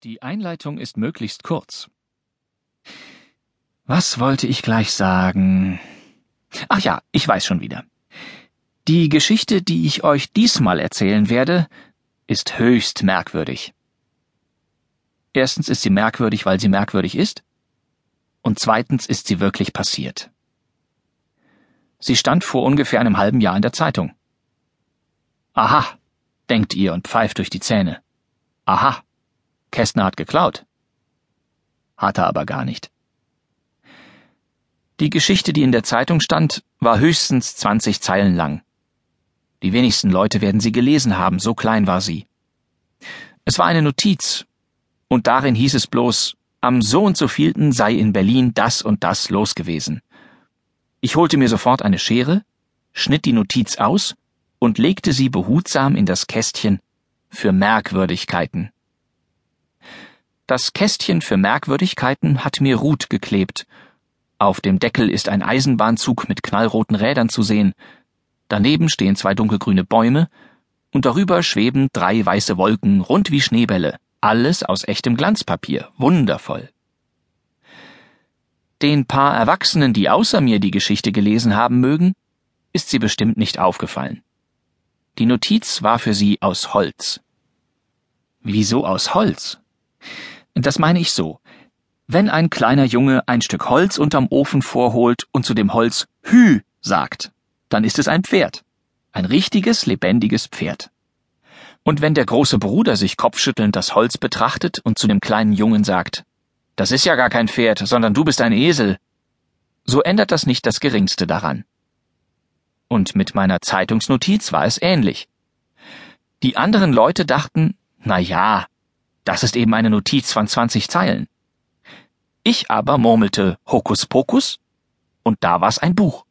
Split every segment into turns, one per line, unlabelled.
Die Einleitung ist möglichst kurz. Was wollte ich gleich sagen? Ach ja, ich weiß schon wieder. Die Geschichte, die ich euch diesmal erzählen werde, ist höchst merkwürdig. Erstens ist sie merkwürdig, weil sie merkwürdig ist. Und zweitens ist sie wirklich passiert. Sie stand vor ungefähr einem halben Jahr in der Zeitung. Aha, denkt ihr und pfeift durch die Zähne. Aha, Kästner hat geklaut. Hat er aber gar nicht. Die Geschichte, die in der Zeitung stand, war höchstens 20 Zeilen lang. Die wenigsten Leute werden sie gelesen haben, so klein war sie. Es war eine Notiz, und darin hieß es bloß, am so und so vielten sei in Berlin das und das los gewesen. Ich holte mir sofort eine Schere, schnitt die Notiz aus und legte sie behutsam in das Kästchen für Merkwürdigkeiten. Das Kästchen für Merkwürdigkeiten hat mir Ruth geklebt. Auf dem Deckel ist ein Eisenbahnzug mit knallroten Rädern zu sehen. Daneben stehen 2 dunkelgrüne Bäume und darüber schweben 3 weiße Wolken, rund wie Schneebälle. Alles aus echtem Glanzpapier. Wundervoll. Den paar Erwachsenen, die außer mir die Geschichte gelesen haben mögen, ist sie bestimmt nicht aufgefallen. Die Notiz war für sie aus Holz. Wieso aus Holz? Das meine ich so. Wenn ein kleiner Junge ein Stück Holz unterm Ofen vorholt und zu dem Holz Hü sagt, dann ist es ein Pferd. Ein richtiges, lebendiges Pferd. Und wenn der große Bruder sich kopfschüttelnd das Holz betrachtet und zu dem kleinen Jungen sagt, das ist ja gar kein Pferd, sondern du bist ein Esel, so ändert das nicht das Geringste daran. Und mit meiner Zeitungsnotiz war es ähnlich. Die anderen Leute dachten, na ja, das ist eben eine Notiz von 20 Zeilen. Ich aber murmelte Hokuspokus und da war's ein Buch.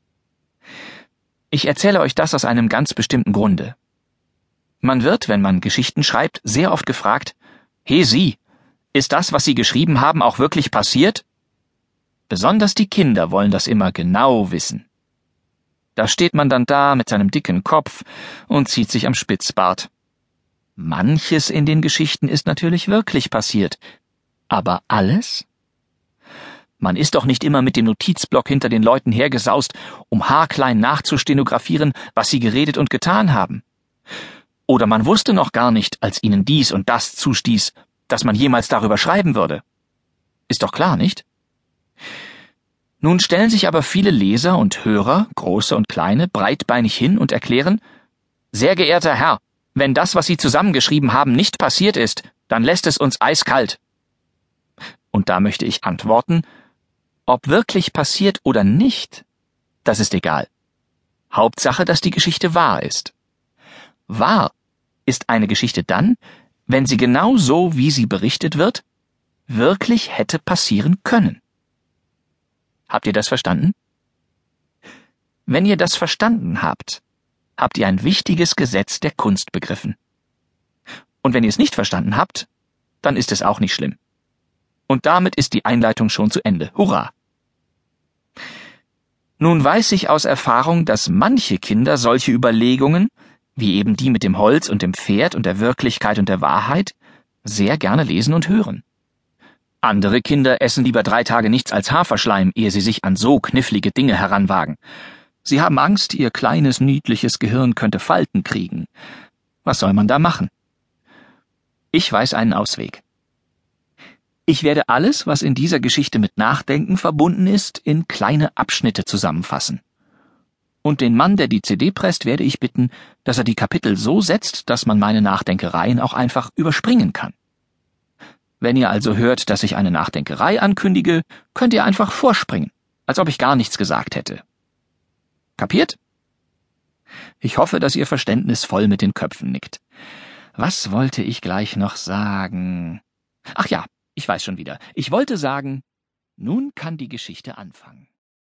Ich erzähle euch das aus einem ganz bestimmten Grunde. Man wird, wenn man Geschichten schreibt, sehr oft gefragt, »Hey Sie, ist das, was Sie geschrieben haben, auch wirklich passiert?« Besonders die Kinder wollen das immer genau wissen. Da steht man dann da mit seinem dicken Kopf und zieht sich am Spitzbart. Manches in den Geschichten ist natürlich wirklich passiert, aber alles? Man ist doch nicht immer mit dem Notizblock hinter den Leuten hergesaust, um haarklein nachzustenografieren, was sie geredet und getan haben. Oder man wusste noch gar nicht, als ihnen dies und das zustieß, dass man jemals darüber schreiben würde. Ist doch klar, nicht? Nun stellen sich aber viele Leser und Hörer, große und kleine, breitbeinig hin und erklären, »Sehr geehrter Herr, wenn das, was Sie zusammengeschrieben haben, nicht passiert ist, dann lässt es uns eiskalt.« Und da möchte ich antworten, ob wirklich passiert oder nicht, das ist egal. Hauptsache, dass die Geschichte wahr ist. Wahr ist eine Geschichte dann, wenn sie genau so, wie sie berichtet wird, wirklich hätte passieren können. Habt ihr das verstanden? Wenn ihr das verstanden habt, habt ihr ein wichtiges Gesetz der Kunst begriffen. Und wenn ihr es nicht verstanden habt, dann ist es auch nicht schlimm. Und damit ist die Einleitung schon zu Ende. Hurra! Nun weiß ich aus Erfahrung, dass manche Kinder solche Überlegungen, wie eben die mit dem Holz und dem Pferd und der Wirklichkeit und der Wahrheit, sehr gerne lesen und hören. Andere Kinder essen lieber 3 Tage nichts als Haferschleim, ehe sie sich an so knifflige Dinge heranwagen. Sie haben Angst, ihr kleines, niedliches Gehirn könnte Falten kriegen. Was soll man da machen? Ich weiß einen Ausweg. Ich werde alles, was in dieser Geschichte mit Nachdenken verbunden ist, in kleine Abschnitte zusammenfassen. Und den Mann, der die CD presst, werde ich bitten, dass er die Kapitel so setzt, dass man meine Nachdenkereien auch einfach überspringen kann. Wenn ihr also hört, dass ich eine Nachdenkerei ankündige, könnt ihr einfach vorspringen, als ob ich gar nichts gesagt hätte. Kapiert? Ich hoffe, dass ihr verständnisvoll mit den Köpfen nickt. Was wollte ich gleich noch sagen? Ach ja, ich weiß schon wieder. Ich wollte sagen, nun kann die Geschichte anfangen.